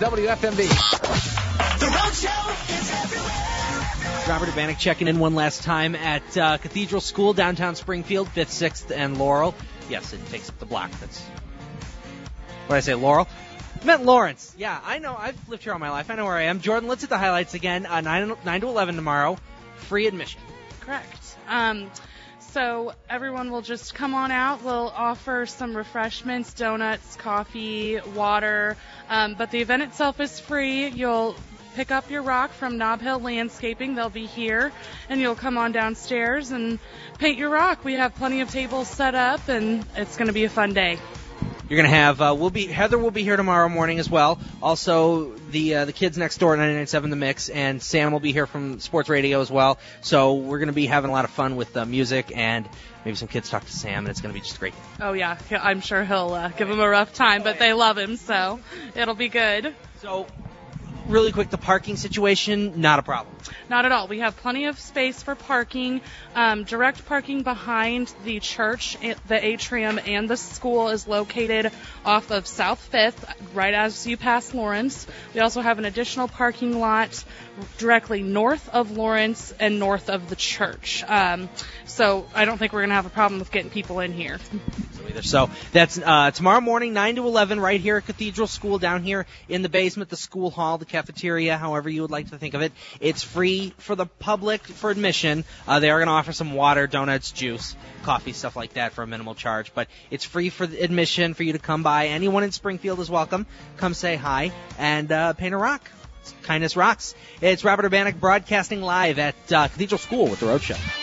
WFMV. The Road Show is everywhere. Robert Urbanek checking in one last time at Cathedral School, downtown Springfield, 5th, 6th, and Laurel. Yes, it takes up the block. That's what did I say, Laurel? I meant Lawrence. Yeah, I know. I've lived here all my life. I know where I am. Jordan, let's hit the highlights again. 9 to 11 tomorrow. Free admission. Correct. So everyone will just come on out. We'll offer some refreshments, donuts, coffee, water. But the event itself is free. You'll pick up your rock from Nob Hill Landscaping. They'll be here. And you'll come on downstairs and paint your rock. We have plenty of tables set up, and it's going to be a fun day. You're going to have, Heather will be here tomorrow morning as well. Also, the kids next door at 99.7 The Mix, and Sam will be here from Sports Radio as well. So we're going to be having a lot of fun with music, and maybe some kids talk to Sam, and it's going to be just great. Oh, yeah. I'm sure he'll give them a rough time, but they love him, so it'll be good. So, really quick, the parking situation, not a problem. Not at all. We have plenty of space for parking. Direct parking behind the church, the atrium, and the school is located off of South 5th, right as you pass Lawrence. We also have an additional parking lot directly north of Lawrence and north of the church. So I don't think we're going to have a problem with getting people in here. So that's tomorrow morning, 9 to 11, right here at Cathedral School, down here in the basement, the school hall, the cafeteria, however you would like to think of it. It's free for the public for admission. They are going to offer some water, donuts, juice, coffee, stuff like that for a minimal charge. But it's free for admission for you to come by. Anyone in Springfield is welcome. Come say hi and paint a rock. Kindness rocks. It's Robert Urbanek broadcasting live at Cathedral School with The Road Show.